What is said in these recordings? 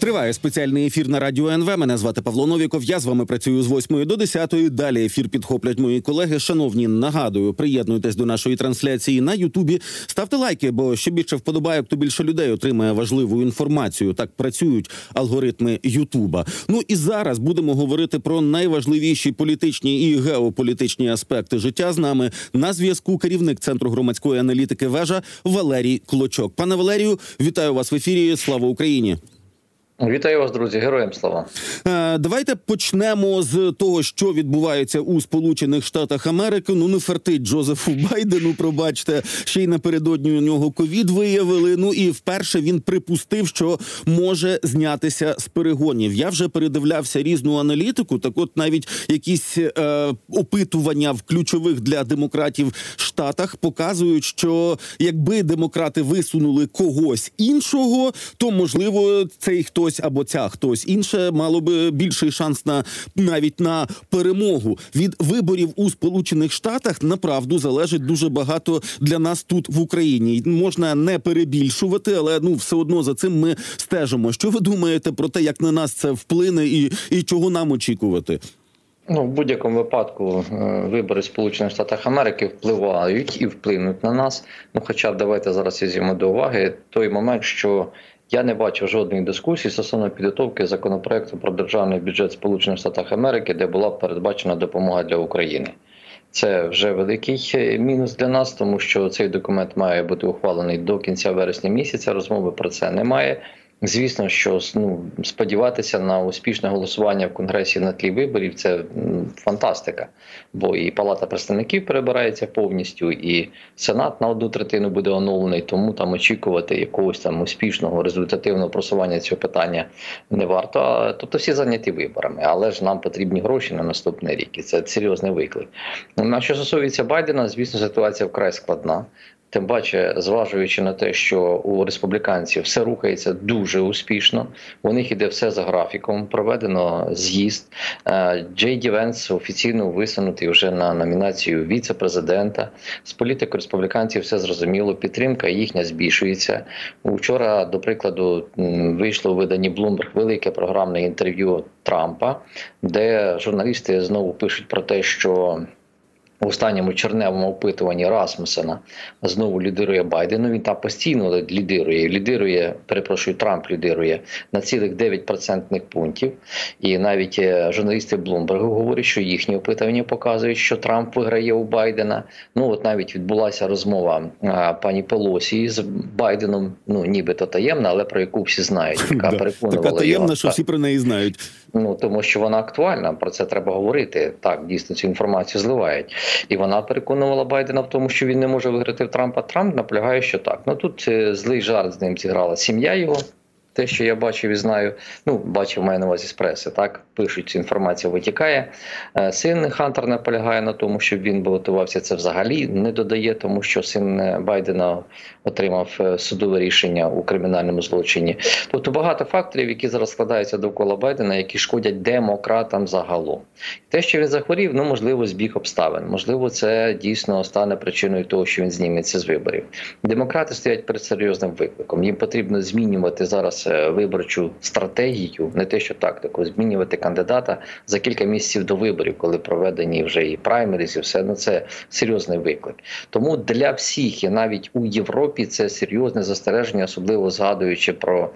Триває спеціальний ефір на Радіо НВ. Мене звати Павло Новіков. Я з вами працюю з 8 до 10. Далі ефір підхоплять мої колеги. Шановні, нагадую, приєднуйтесь до нашої трансляції на Ютубі. Ставте лайки, бо що більше вподобайок, то більше людей отримає важливу інформацію. Так працюють алгоритми Ютуба. Ну і зараз будемо говорити про найважливіші політичні і геополітичні аспекти життя. З нами на зв'язку керівник Центру громадської аналітики «Вежа» Валерій Клочок. Пане Валерію, вітаю вас в ефірі. Слава Україні! Вітаю вас, друзі. Героям слава. Давайте почнемо з того, що відбувається у Сполучених Штатах Америки. Ну, не фартить Джозефу Байдену, пробачте. Ще й напередодні у нього ковід виявили. Ну, і вперше він припустив, що може знятися з перегонів. Я вже передивлявся різну аналітику. Так от навіть якісь опитування в ключових для демократів штатах показують, що якби демократи висунули когось іншого, то, можливо, цей хтось або ця хтось інше мало би більший шанс навіть на перемогу. Від виборів у Сполучених Штатах направду залежить дуже багато для нас тут в Україні. Можна не перебільшувати, але все одно за цим ми стежимо. Що ви думаєте про те, як на нас це вплине і чого нам очікувати? В будь-якому випадку вибори в Сполучених Штатах Америки впливають і вплинуть на нас. Хоча б давайте зараз візьмемо до уваги той момент, що я не бачив жодної дискусії стосовно підготовки законопроекту про державний бюджет Сполучених Штатів Америки, де була передбачена допомога для України. Це вже великий мінус для нас, тому що цей документ має бути ухвалений до кінця вересня місяця, розмови про це немає. Звісно, що сподіватися на успішне голосування в Конгресі на тлі виборів – це фантастика. Бо і Палата представників перебирається повністю, і Сенат на 1/3 буде оновлений, тому там очікувати якогось там успішного, результативного просування цього питання не варто. Тобто всі зайняті виборами, але ж нам потрібні гроші на наступний рік, і це серйозний виклик. Що стосується Байдена, звісно, ситуація вкрай складна. Тим паче, зважуючи на те, що у республіканців все рухається дуже успішно, у них іде все за графіком, проведено з'їзд. Джей Ді Венс офіційно висунутий вже на номінацію віце-президента. З політикою республіканців все зрозуміло, підтримка їхня збільшується. Вчора, до прикладу, вийшло у виданні Bloomberg велике програмне інтерв'ю Трампа, де журналісти знову пишуть про те, що в останньому червневому опитуванні Расмусена знову лідирує Байден. Він там постійно лідирує, Трамп лідирує на цілих 9% пунктів. І навіть журналісти Блумбергу говорять, що їхні опитування показують, що Трамп виграє у Байдена. Навіть відбулася розмова пані Пелосі з Байденом, нібито таємна, але про яку всі знають. Така таємна, його, що всі про неї знають. Тому що вона актуальна, про це треба говорити. Так, дійсно, цю інформацію зливають. І вона переконувала Байдена в тому, що він не може виграти в Трампа. Трамп наполягає, що так. Тут злий жарт з ним зіграла сім'я його. Те, що я бачив і знаю, бачив, маю на увазі з преси, так, пишуть, ця інформація витікає. Син Хантер наполягає на тому, щоб він балотувався, це взагалі не додає, тому що син Байдена отримав судове рішення у кримінальному злочині. Тобто багато факторів, які зараз складаються довкола Байдена, які шкодять демократам загалом. Те, що він захворів, можливо, збіг обставин. Можливо, це дійсно стане причиною того, що він зніметься з виборів. Демократи стоять перед серйозним викликом. Їм потрібно змінювати зараз виборчу стратегію, не те, що тактику, змінювати кандидата за кілька місяців до виборів, коли проведені вже і праймеріз, і все, це серйозний виклик. Тому для всіх, і навіть у Європі, це серйозне застереження, особливо згадуючи про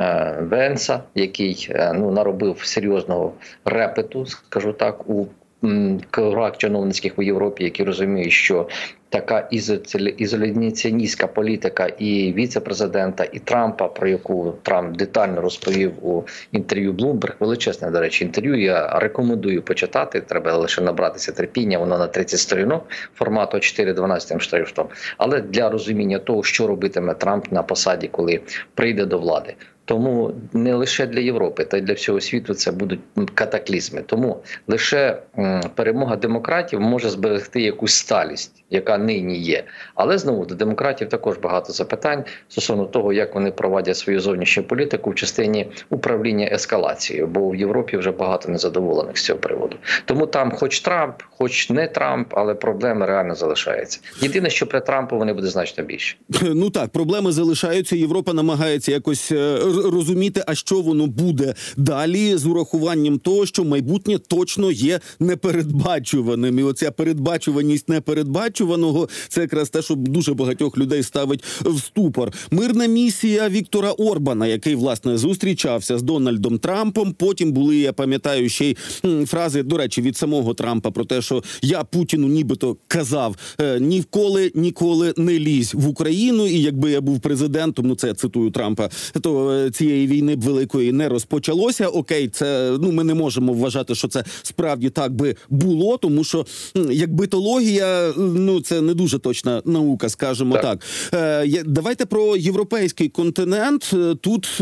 Венса, який наробив серйозного репету, скажу так, у кругах чиновницьких у Європі, які розуміють, що така ізоляціоністська політика і віце-президента, і Трампа, про яку Трамп детально розповів у інтерв'ю Bloomberg, величезне, до речі, інтерв'ю, я рекомендую почитати, треба лише набратися терпіння, воно на 30 сторінок, формату 4:12 шрифтом, але для розуміння того, що робитиме Трамп на посаді, коли прийде до влади. Тому не лише для Європи, та й для всього світу це будуть катаклізми. Тому лише перемога демократів може зберегти якусь сталість, яка нині є. Але знову до демократів також багато запитань стосовно того, як вони проводять свою зовнішню політику в частині управління ескалацією, бо в Європі вже багато незадоволених з цього приводу. Тому там хоч Трамп, хоч не Трамп, але проблеми реально залишаються. Єдине, що при Трампу вони будуть значно більше. Ну так, проблеми залишаються, Європа намагається якось розуміти, а що воно буде далі, з урахуванням того, що майбутнє точно є непередбачуваним. І оця передбачуваність непередбачуваного – це якраз те, що дуже багатьох людей ставить в ступор. Мирна місія Віктора Орбана, який, власне, зустрічався з Дональдом Трампом. Потім були, я пам'ятаю, ще й фрази, до речі, від самого Трампа про те, що я Путіну нібито казав ніколи не лізь в Україну, і якби я був президентом, ну це я цитую Трампа, то цієї війни б великої не розпочалося. Окей, це, ми не можемо вважати, що це справді так би було, тому що як битологія, це не дуже точна наука, скажімо так. Давайте про європейський континент. Тут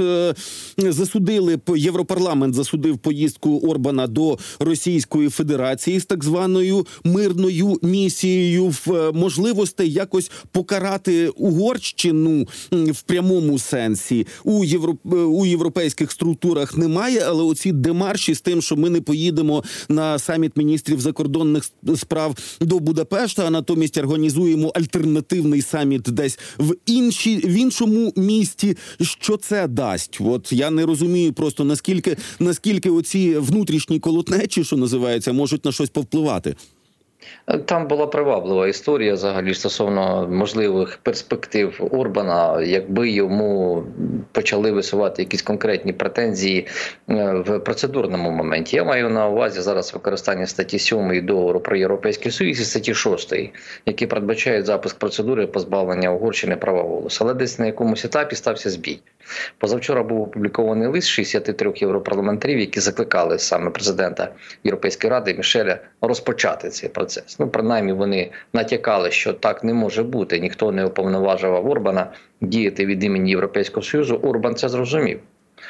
Європарламент засудив поїздку Орбана до Російської Федерації з так званою мирною місією, в можливостей якось покарати Угорщину в прямому сенсі. У європейських структурах немає, але оці демарші з тим, що ми не поїдемо на саміт міністрів закордонних справ до Будапешта, а натомість організуємо альтернативний саміт десь в іншому місті. Що це дасть? От я не розумію просто, наскільки оці внутрішні колотнечі, що називається, можуть на щось повпливати. Там була приваблива історія взагалі стосовно можливих перспектив Орбана, якби йому почали висувати якісь конкретні претензії в процедурному моменті. Я маю на увазі зараз використання статті 7 договору про Європейський Союз і статті 6, які передбачають запуск процедури позбавлення Угорщини права голосу. Але десь на якомусь етапі стався збій. Позавчора був опублікований лист 63 європарламентарів, які закликали саме президента Європейської ради Мішеля розпочати цей процес. Принаймні вони натякали, що так не може бути. Ніхто не уповноважував Орбана діяти від імені Європейського Союзу. Орбан це зрозумів.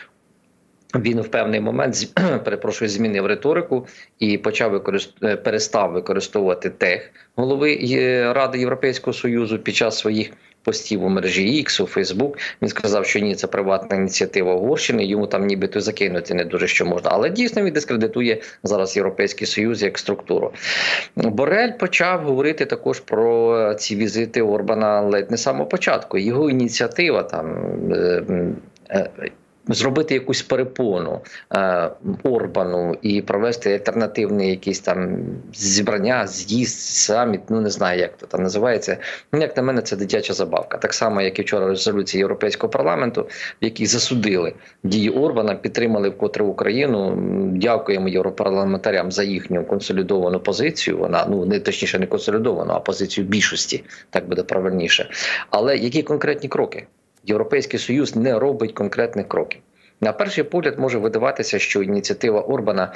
Він в певний момент, змінив риторику і перестав використовувати тег голови Ради Європейського Союзу під час своїх постів у мережі X, у Facebook. Він сказав, що ні, це приватна ініціатива Угорщини, йому там нібито закинути не дуже що можна. Але дійсно він дискредитує зараз Європейський Союз як структуру. Борель почав говорити також про ці візити Орбана ледь не з самого початку. Його ініціатива зробити якусь перепону Орбану і провести альтернативний якийсь там зібрання, з'їзд, саміт, не знаю, як то там називається. Як на мене, це дитяча забавка. Так само, як і вчора резолюція Європейського парламенту, в якій засудили дії Орбана, підтримали вкотре Україну. Дякуємо європарламентарям за їхню консолідовану позицію. Вона, не консолідовану, а позицію більшості, так буде правильніше. Але які конкретні кроки? Європейський Союз не робить конкретних кроків. На перший погляд може видаватися, що ініціатива Орбана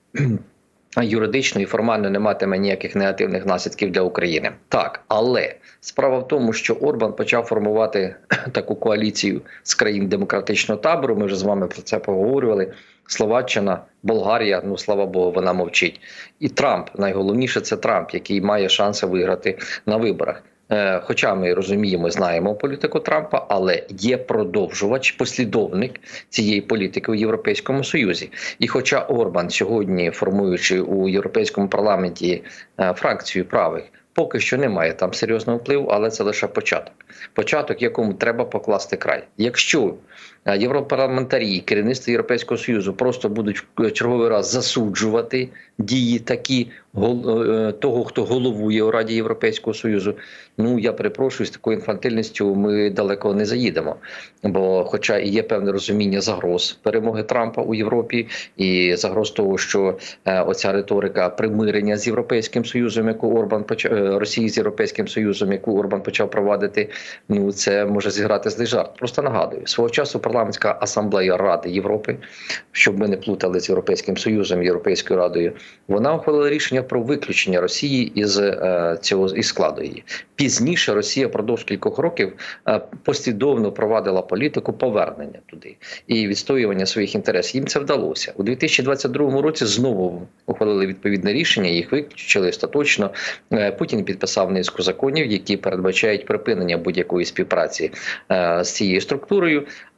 юридично і формально не матиме ніяких негативних наслідків для України. Так, але справа в тому, що Орбан почав формувати таку коаліцію з країн демократичного табору, ми вже з вами про це поговорювали, Словаччина, Болгарія, слава Богу, вона мовчить. І Трамп, найголовніше це Трамп, який має шанси виграти на виборах. Хоча ми розуміємо, знаємо політику Трампа, але є продовжувач, послідовник цієї політики у Європейському Союзі. І хоча Орбан сьогодні, формуючи у Європейському парламенті фракцію правих, поки що немає там серйозного впливу, але це лише початок. Початок, якому треба покласти край. Якщо європарламентарі і керівництво Європейського Союзу просто будуть в черговий раз засуджувати дії такі того, хто головує у Раді Європейського Союзу, я перепрошую, з такою інфантильністю ми далеко не заїдемо. Бо хоча і є певне розуміння загроз перемоги Трампа у Європі і загроз того, що оця риторика примирення з Європейським Союзом, Росії з Європейським Союзом, яку Орбан почав провадити, це може зіграти злий жарт. Просто нагадую, свого часу парламентська асамблея Ради Європи, щоб ми не плутали з Європейським Союзом, Європейською Радою, вона ухвалила рішення про виключення Росії із складу її. Пізніше Росія впродовж кількох років послідовно провадила політику повернення туди і відстоювання своїх інтересів. Їм це вдалося. У 2022 році знову ухвалили відповідне рішення, їх виключили остаточно. Путін підписав низку законів, які передбачають припинення будь-якої співпраці з цією структурою.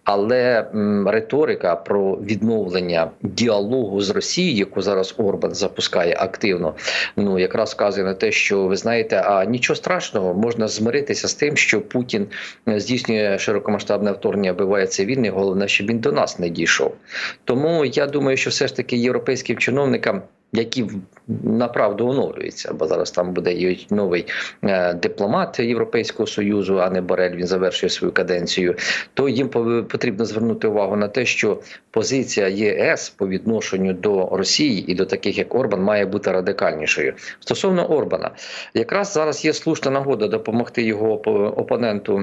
Але риторика про відновлення діалогу з Росією, яку зараз Орбан запускає активно, ну якраз вказує на те, що ви знаєте, а нічого страшного, можна змиритися з тим, що Путін здійснює широкомасштабне вторгнення, вбиває цивільних, головне, щоб він до нас не дійшов. Тому я думаю, що все ж таки європейським чиновникам, які направду оновлюються, бо зараз там буде і новий дипломат Європейського Союзу, а не Борель, він завершує свою каденцію, то їм потрібно звернути увагу на те, що позиція ЄС по відношенню до Росії і до таких, як Орбан, має бути радикальнішою. Стосовно Орбана, якраз зараз є слушна нагода допомогти його опоненту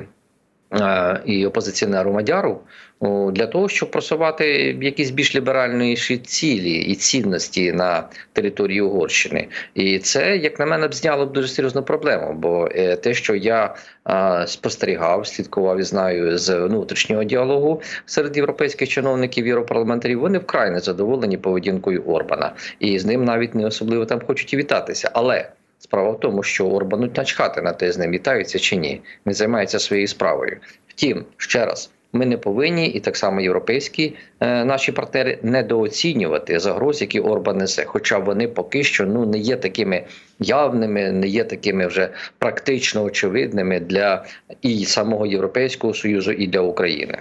і опозиціонеру Мадяру для того, щоб просувати якісь більш ліберальніші цілі і цінності на території Угорщини. І це, як на мене, б зняло б дуже серйозну проблему, бо те, що я спостерігав, слідкував і знаю з внутрішнього діалогу серед європейських чиновників, європарламентарів, вони вкрай незадоволені поведінкою Орбана. І з ним навіть не особливо там хочуть і вітатися. Але справа в тому, що Орбану начхати на те, з ним вітаються чи ні. Він займається своєю справою. Втім, ще раз, ми не повинні, і так само європейські наші партнери, недооцінювати загроз, які Орбан несе. Хоча вони поки що не є такими явними, не є такими вже практично очевидними для і самого Європейського Союзу, і для України.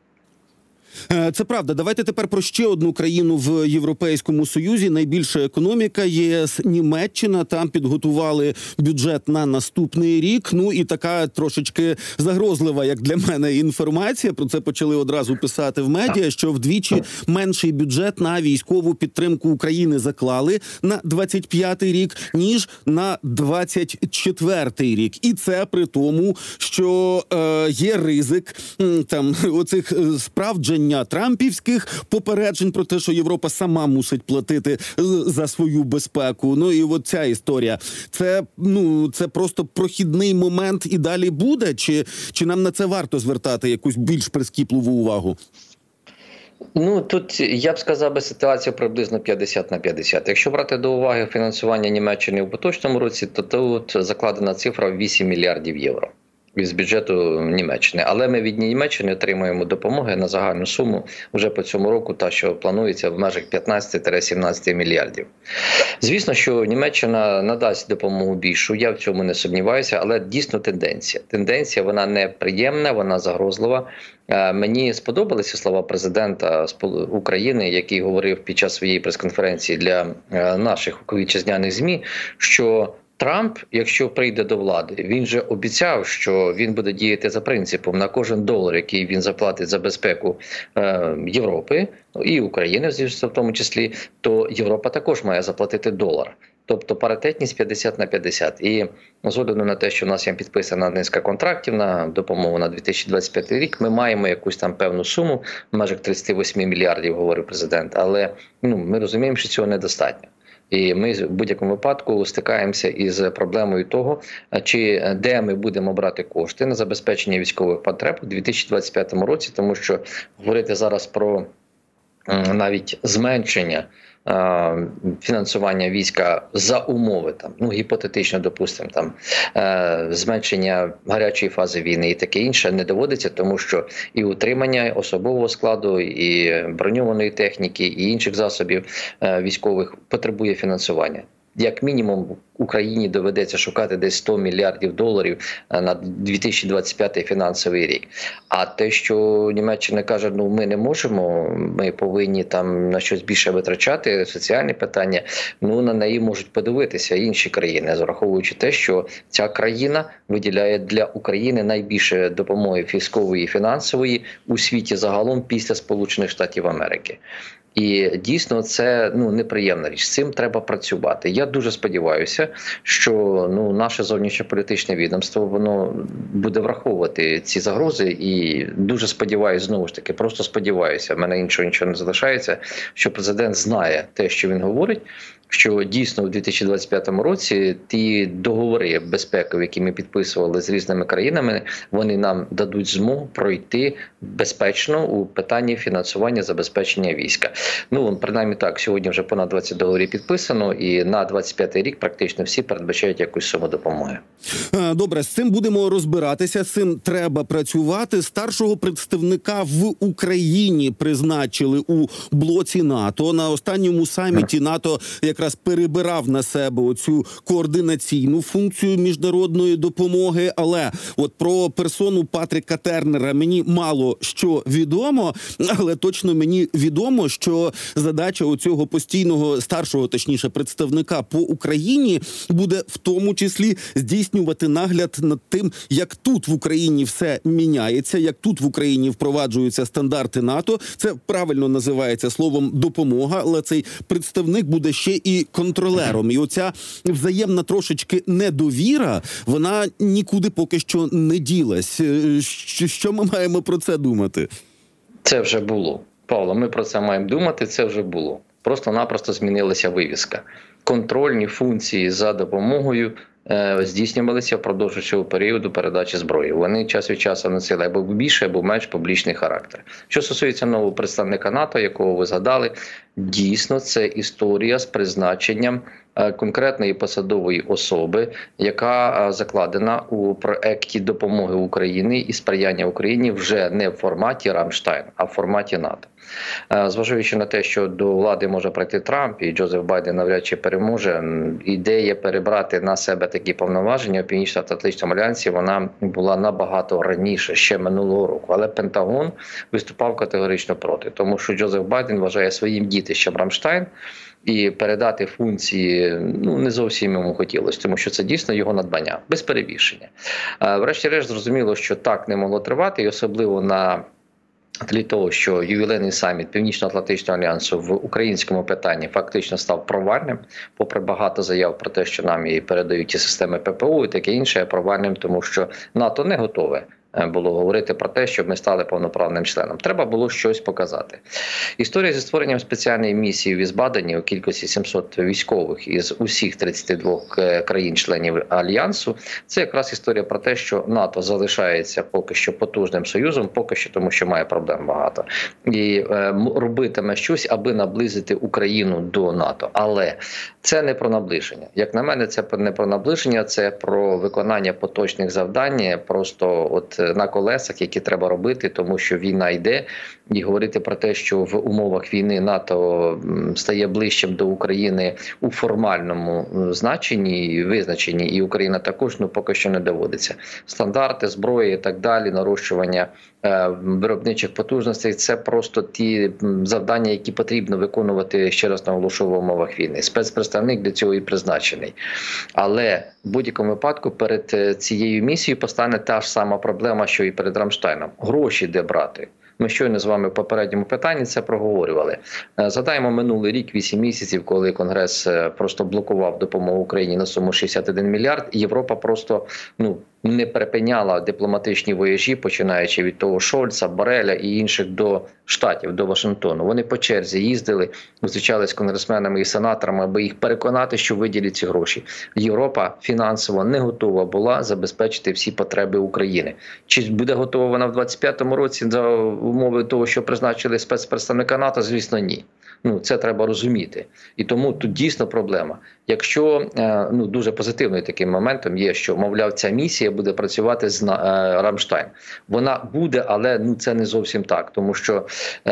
Це правда. Давайте тепер про ще одну країну в Європейському Союзі. Найбільша економіка ЄС – Німеччина. Там підготували бюджет на наступний рік. Ну і така трошечки загрозлива, як для мене, інформація. Про це почали одразу писати в медіа, що вдвічі менший бюджет на військову підтримку України заклали на 25-й рік, ніж на 24-й рік. І це при тому, що є ризик там оцих справдження трампівських попереджень про те, що Європа сама мусить платити за свою безпеку. Ну і от ця історія. Це просто прохідний момент і далі буде? Чи нам на це варто звертати якусь більш прискіпливу увагу? Тут я б сказав ситуацію приблизно 50/50. Якщо брати до уваги фінансування Німеччини в поточному році, то тут закладена цифра 8 мільярдів євро з бюджету Німеччини. Але ми від Німеччини отримуємо допомоги на загальну суму вже по цьому року, та що планується в межах 15-17 мільярдів. Звісно, що Німеччина надасть допомогу більшу, я в цьому не сумніваюся, але дійсно тенденція. Тенденція, вона неприємна, вона загрозлива. Мені сподобалися слова президента України, який говорив під час своєї прес-конференції для наших вітчизняних ЗМІ, що Трамп, якщо прийде до влади, він же обіцяв, що він буде діяти за принципом: на кожен долар, який він заплатить за безпеку Європи і України, звісно, в тому числі, то Європа також має заплатити долар. Тобто паритетність 50/50. І з огляду на те, що в нас є підписана низка контрактів на допомогу на 2025 рік, ми маємо якусь там певну суму, в межах 38 мільярдів, говорив президент, але ми розуміємо, що цього недостатньо. І ми в будь-якому випадку стикаємося із проблемою того, де ми будемо брати кошти на забезпечення військових потреб у 2025 році, тому що говорити зараз про навіть зменшення фінансування війська за умови, гіпотетично, допустимо, зменшення гарячої фази війни і таке інше не доводиться, тому що і утримання особового складу, і броньованої техніки, і інших засобів військових потребує фінансування. Як мінімум, Україні доведеться шукати десь 100 мільярдів доларів на 2025 фінансовий рік. А те, що Німеччина каже, ми не можемо, ми повинні там на щось більше витрачати, соціальні питання, на неї можуть подивитися інші країни, враховуючи те, що ця країна виділяє для України найбільше допомоги військової і фінансової у світі загалом після Сполучених Штатів Америки. І дійсно це неприємна річ. З цим треба працювати. Я дуже сподіваюся, що наше зовнішньополітичне відомство воно буде враховувати ці загрози. І дуже сподіваюся, знову ж таки, просто сподіваюся, в мене нічого не залишається, що президент знає те, що він говорить, що дійсно у 2025 році ті договори безпекові, які ми підписували з різними країнами, вони нам дадуть змогу пройти безпечно у питанні фінансування забезпечення війська. Ну, принаймні так, сьогодні вже понад 20 договорів підписано, і на 25-й рік практично всі передбачають якусь суму допомоги. Добре, з цим будемо розбиратися, з цим треба працювати. Старшого представника в Україні призначили у блоці НАТО. На останньому саміті НАТО якраз перебирав на себе оцю координаційну функцію міжнародної допомоги. Але от про персону Патріка Тернера мені мало що відомо, але точно мені відомо, що задача оцього постійного, старшого, точніше, представника по Україні буде в тому числі здійснювати нагляд над тим, як тут в Україні все міняється, як тут в Україні впроваджуються стандарти НАТО. Це правильно називається словом допомога, але цей представник буде ще і контролером. І оця взаємна трошечки недовіра, вона нікуди поки що не ділась. Що ми маємо про це думати? Це вже було. Павло, ми про це маємо думати, це вже було. Просто-напросто змінилася вивіска. Контрольні функції за допомогою здійснювалися впродовж цього періоду передачі зброї. Вони час від часу носили або більше, або менш публічний характер. Що стосується нового представника НАТО, якого ви згадали, дійсно це історія з призначенням конкретної посадової особи, яка закладена у проекті допомоги Україні і сприяння Україні вже не в форматі Рамштайн, а в форматі НАТО. Зважаючи на те, що до влади може прийти Трамп і Джозеф Байден навряд чи переможе, ідея перебрати на себе такі повноваження у Північно-Атлантичному альянсі, вона була набагато раніше, ще минулого року. Але Пентагон виступав категорично проти, тому що Джозеф Байден вважає своїм дітищем Рамштайн, і передати функції не зовсім йому хотілося, тому що це дійсно його надбання, без перебільшення. Врешті-решт зрозуміло, що так не могло тривати, і особливо на тлі того, що ювілейний саміт Північно-Атлантичного альянсу в українському питанні фактично став провальним, попри багато заяв про те, що нам і передають ті системи ППО і таке інше, провальним, тому що НАТО не готове було говорити про те, щоб ми стали повноправним членом. Треба було щось показати. Історія зі створенням спеціальної місії в Візбадені у кількості 700 військових із усіх 32 країн-членів Альянсу – це якраз історія про те, що НАТО залишається поки що потужним союзом, поки що тому, що має проблем багато. І робитиме щось, аби наблизити Україну до НАТО. Але це не про наближення. Як на мене, це не про наближення, це про виконання поточних завдань, просто от на колесах, які треба робити, тому що війна йде, і говорити про те, що в умовах війни НАТО стає ближчим до України у формальному значенні, визначенні, і Україна також, поки що не доводиться. Стандарти, зброї і так далі, нарощування виробничих потужностей – це просто ті завдання, які потрібно виконувати, ще раз наголошую, в умовах війни. Спецпредставник для цього і призначений. Але в будь-якому випадку перед цією місією постане та ж сама проблема, що і перед Рамштайном. Гроші де брати? Ми щойно з вами в попередньому питанні це проговорювали. Згадаємо минулий рік, 8 місяців, коли Конгрес просто блокував допомогу Україні на суму 61 мільярд, і Європа просто не припиняла дипломатичні вояжі, починаючи від того Шольца, Бореля і інших до Штатів, до Вашингтону. Вони по черзі їздили, зустрічались з конгресменами і сенаторами, аби їх переконати, що виділять ці гроші. Європа фінансово не готова була забезпечити всі потреби України. Чи буде готова вона в 2025 році за умови того, що призначили спецпредставника НАТО? Звісно, ні. Це треба розуміти. І тому тут дійсно проблема. Якщо дуже позитивним таким моментом є, що, мовляв, ця місія буде працювати з Рамштайн. Вона буде, але це не зовсім так. Тому що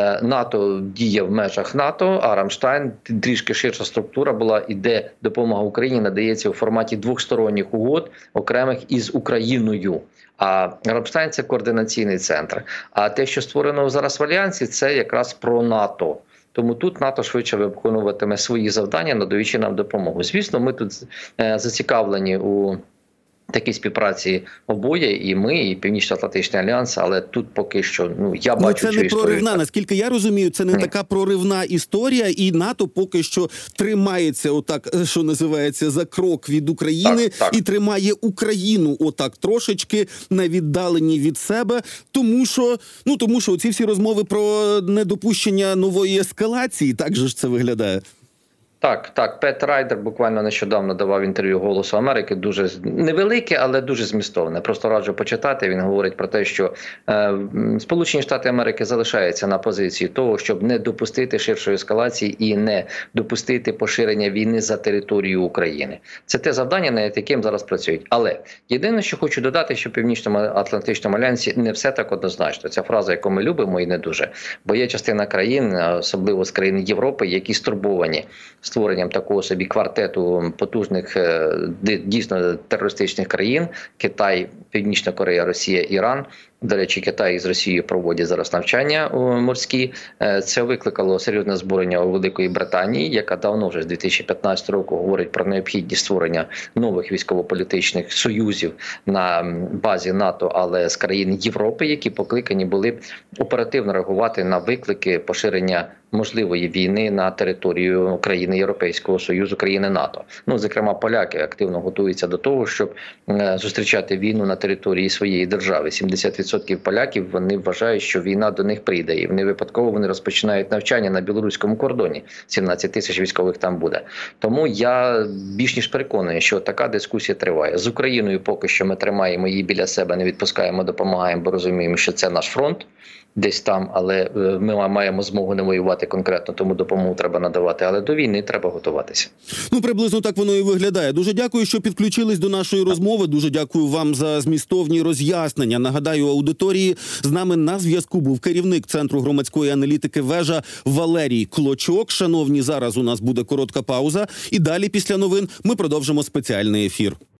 НАТО діє в межах НАТО, а Рамштайн трішки ширша структура була, і де допомога Україні надається у форматі двосторонніх угод, окремих із Україною. А Рамштайн – це координаційний центр. А те, що створено зараз в Альянсі, це якраз про НАТО. Тому тут НАТО швидше виконуватиме свої завдання, надаючи нам допомогу. Звісно, ми тут зацікавлені у такій співпраці обоє, і ми, і Північно-Атлантичний альянс, але тут поки що, я бачу цю історію. Це не проривна, наскільки я розумію, це не така проривна історія, і НАТО поки що тримається отак, що називається, за крок від України, так. І тримає Україну отак трошечки на віддаленні від себе, тому що ці всі розмови про недопущення нової ескалації, так же ж це виглядає. Так, Пет Райдер буквально нещодавно давав інтерв'ю «Голосу Америки», дуже невелике, але дуже змістовне. Просто раджу почитати. Він говорить про те, що Сполучені Штати Америки залишаються на позиції того, щоб не допустити ширшої ескалації і не допустити поширення війни за територію України. Це те завдання, над яким зараз працюють. Але єдине, що хочу додати, що в Північно-Атлантичному альянсі не все так однозначно. Ця фраза, яку ми любимо, і не дуже. Бо є частина країн, особливо з країн Європи, які стурбовані створенням такого собі квартету потужних, дійсно терористичних країн – Китай, Північна Корея, Росія, Іран. До речі, Китай з Росією проводять зараз навчання морські. Це викликало серйозне збурення у Великої Британії, яка давно вже з 2015 року говорить про необхідність створення нових військово-політичних союзів на базі НАТО, але з країн Європи, які покликані були б оперативно реагувати на виклики поширення можливої війни на територію країни Європейського Союзу, країни НАТО. Ну, зокрема, поляки активно готуються до того, щоб зустрічати війну на території своєї держави. 70% поляків, вони вважають, що війна до них прийде. І не випадково вони розпочинають навчання на білоруському кордоні. 17 тисяч військових там буде. Тому я більш ніж переконаний, що така дискусія триває. З Україною поки що ми тримаємо її біля себе, не відпускаємо, допомагаємо, бо розуміємо, що це наш фронт. Десь там, але ми маємо змогу не воювати конкретно, тому допомогу треба надавати. Але до війни треба готуватися. Ну, приблизно так воно і виглядає. Дуже дякую, що підключились до нашої розмови. Дуже дякую вам за змістовні роз'яснення. Нагадаю аудиторії, з нами на зв'язку був керівник Центру громадської аналітики «Вежа» Валерій Клочок. Шановні, зараз у нас буде коротка пауза. І далі, після новин, ми продовжимо спеціальний ефір.